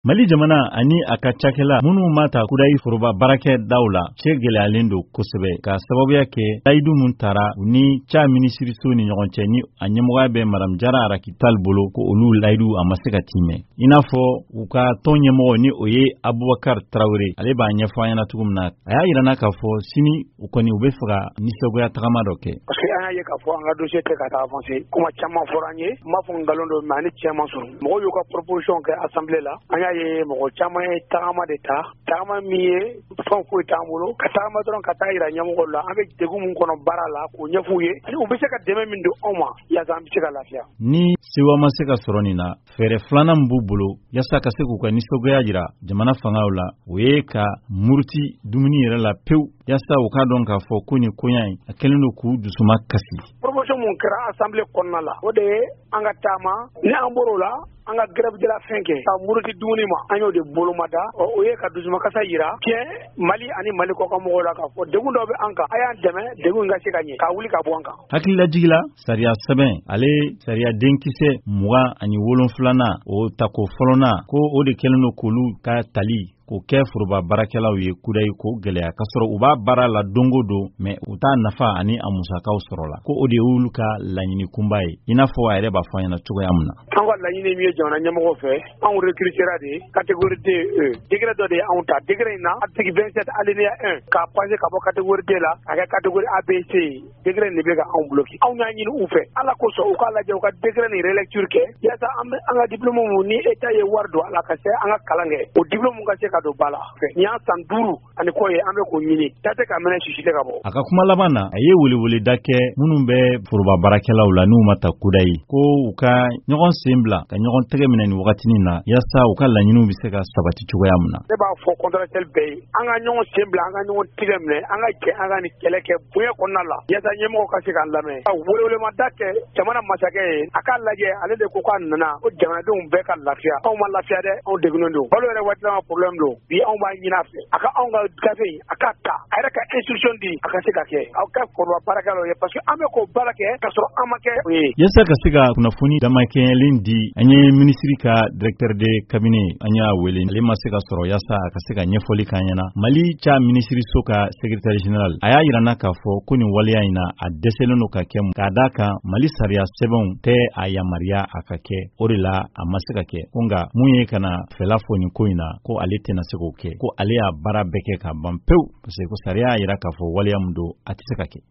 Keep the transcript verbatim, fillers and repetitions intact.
Mali jamana ani a ka cakɛla minnu ma ta kudayi foroba barakɛ daw la cɛ gɛlɛyalen don kosɛbɛ ka sababuya kɛ layidu mun tara u ni ca minisiriso ni ɲɔgɔn cɛ ni a ɲɛmɔgɔya bɛ Madame Jara Arakital bolo ko olu layidu a ma se ka timɛ. I n'a fɔ u ka tɔn ɲɛmɔgɔ ni o ye Abubakar Traoré ale b'a ɲɛfɔ an ɲɛna cogo min na a y'a yirana k'a fɔ sini u kɔni u bɛ fɛ ka nisɔngoya tagama dɔ kɛ. Parce que an y'a ye k'a fɔ an ka dossier tɛ ka taa avancer kuma caman fɔra an ye n b'a fɔ nkalon don mais ani tiɲɛ ma sɔrɔ mɔgɔw y'u ka proposition kɛ assemblée la an y'a ye mɔgɔ caman ye tagama de ta tagama min ye fɛn foyi t'an bolo ka tagama dɔrɔn ka taa yira ɲɛmɔgɔw la an bɛ degun min kɔnɔ baara la k'o ɲɛf'u ye u bɛ se ka dɛmɛ min don anw ma yaasa an bɛ se ka lafiya. Ni sewa ma se ka sɔrɔ nin na fɛɛrɛ filanan min b'u bolo yaasa ka se k'u ka nisɔngoya jira jamana fangaw la o ye ka muruti dumuni yɛrɛ la pewu yaasa u k'a dɔn k'a fɔ ko nin koɲa in a kɛlen don k'u dusuma kasi. Proposition mun kɛra assemblée kɔnɔna la o de ye an ka taama ni an bɔr'o la an ka grève de la faim kɛ ka muruti dumuni ma an y'o de bolomada o ye ka dusumakasa yira tiɲɛ Mali ani Mali kɔkan mɔgɔw la k'a fɔ degun dɔ bɛ an kan a y'an dɛmɛ degun ka se ka ɲɛ k'a wuli ka bɔ an kan. Hakililajigila sariya sɛbɛn ale sariya denkisɛ mugan ani wolonfilanan o tako fɔlɔnan ko o de kɛlen don k'olu ka tali k'o kɛ foroba baarakɛlaw ye kudayi ko gɛlɛya ka sɔrɔ u b'a baara la dongo don mais u t'a nafa ani a musakaw sɔrɔ la ko o de y'olu ka laɲini kunba ye i n'a fɔ a yɛrɛ b'a fɔ an ɲɛna cogoya min na. An ka laɲini min ye jamana ɲɛmɔgɔ fɛ anw recrutera de catégorie D E degré dɔ de ye anw ta degré in na article vingt-sept alinéa un k'a passé ka bɔ catégorie D la ka kɛ catégorie A B C degré in de bɛ ka anw bloqué anw y'a ɲini u fɛ ala kosɔn u k'a lajɛ u ka degré nin relecture kɛ yaasa an bɛ an ka diplôme mun ni état ye wari don a la ka se an ka kalan kɛ o diplôme ka se ka don ba la ni y'a san duuru ani kɔ ye an bɛ k'o ɲini taa tɛ ka mɛnɛ sisi tɛ ka bɔ. A ka kuma laban na a ye weleweleda kɛ minnu bɛ foroba baarakɛlaw la n'u ma ta kudayi ko u ka ɲɔgɔn sen bila ka ɲɔgɔn tɛgɛ minɛ nin wagatinin na yaasa u ka laɲiniw bɛ se ka sabati cogoya min na. Ne b'a fɔ contractuel bɛɛ ye an ka ɲɔgɔn sen bila an ka ɲɔgɔn tɛgɛ minɛ an ka jɛ an ka nin kɛlɛ kɛ bonya kɔnɔna la yaasa ɲɛmɔgɔ ka se k'an lamɛn ka welewelemada kɛ jamana masakɛ ye a k'a lajɛ ale de ko k'a nana ko jamanadenw bɛɛ ka lafiya anw ma lafiya dɛ anw degunnen don balo yɛrɛ waati ma problème don bi anw b'a ɲini a fɛ a ka anw ka gafe a ka ta a yɛrɛ ka instruction di a ka se ka kɛ aw ka foroba baarakɛlaw ye parce que an bɛ k'o baara kɛ ka sɔrɔ an ma kɛ o ye. Yaasa ka se ka kunnafoni damakɛɲɛlen di an ye minisiri ka directeur de cabinet an y'a wele ale ma se ka sɔrɔ yaasa a ka se ka ɲɛfɔli k'an ɲɛna Mali ca minisiriso ka secrétaire général a y'a yirana k'a fɔ ko nin waleya in na a dɛsɛlen don ka kɛ k'a d'a kan Mali sariya sɛbɛnw tɛ a yamariya a ka kɛ o de la a ma se ka kɛ ko nka mun ye ka na fɛla fɔ nin ko in na ko ale tɛna se k'o kɛ ko ale y'a baara bɛɛ kɛ ka ban pewu parce que ko sariya y'a yira k'a fɔ waleya min don a tɛ se ka kɛ.